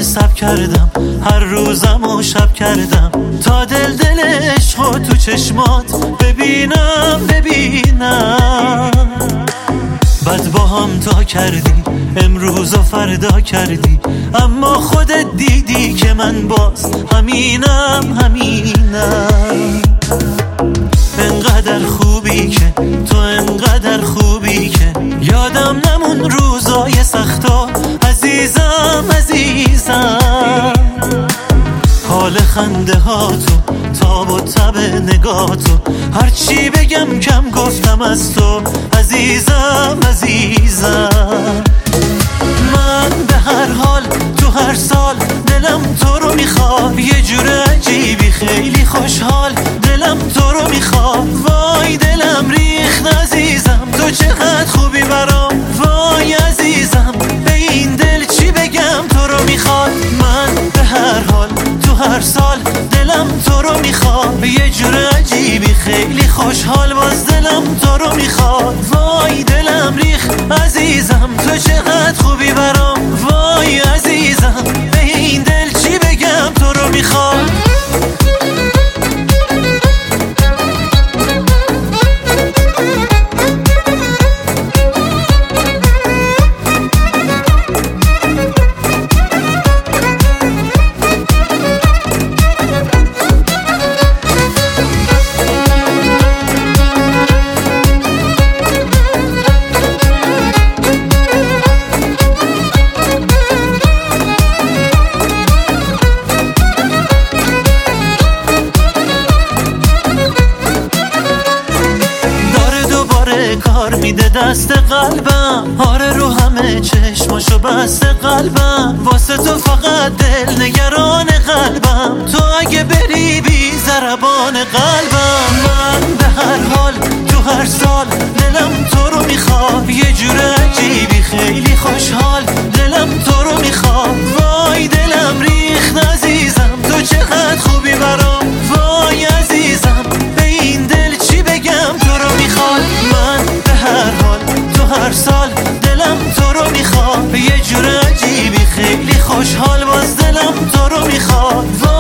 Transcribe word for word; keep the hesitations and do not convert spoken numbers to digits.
حساب کردم، هر روزم و شب کردم تا دل دل عشقو تو چشمات ببینم ببینم. بعد با هم تا کردی، امروز و فردا کردی، اما خودت دیدی که من باز همینم همینم. انقدر خوبی که تو، انقدر خوبی که یادم نمون روزای سختا عزیزم عزیزم. حال خنده ها تو، تاب و تب نگاه تو، هرچی بگم کم گفتم از تو عزیزم عزیزم. من به هر حال تو هر سال دلم تو رو میخواد، یه جور عجیبی خیلی خوشحال دلم تو رو میخواد. وای دلم ریخت عزیزم، تو چقدر خوبی برام وای عزیزم. به این دل چی بگم تو رو میخواد. من به هر حال تو هر سال دلم تو رو میخواد، یه جور عجیبی خیلی خوشحال باز دلم تو رو میخواد. وای دلم ریخت عزیزم، تو چقدر خوبی برام وای عزیزم. به این دل چی بگم تو رو میخواد. کار میده دست قلبم، آره رو همه چشماشو بسته قلبم. واسه تو فقط دل نگران قلبم، تو اگه بری بی ضربان قلبم. من به هر حال تو هر سال دلم تو رو میخواد، یه جور عجیبی خیلی خوشحال دلم تو رو میخواد. وای دلم ریخت عزیزم، تو چقدر خوبی برام وای عزیزم. به این دل چی بگم تو رو میخواد. من به هر حال تو هر سال دلم تو رو میخواد، یه جور عجیبی خیلی خوشحال باز دلم تو رو میخواد.